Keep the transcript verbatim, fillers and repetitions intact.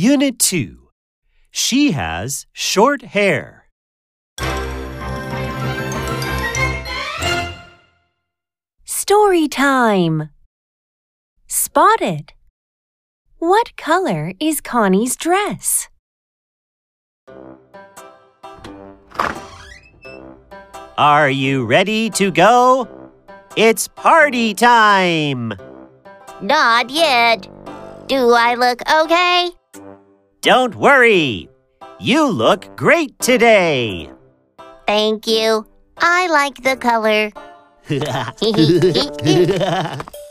Unit two. She has short hair. Story time. Spotted. What color is Connie's dress? Are you ready to go? It's party time! Not yet. Do I look okay? Don't worry. You look great today. Thank you. I like the color.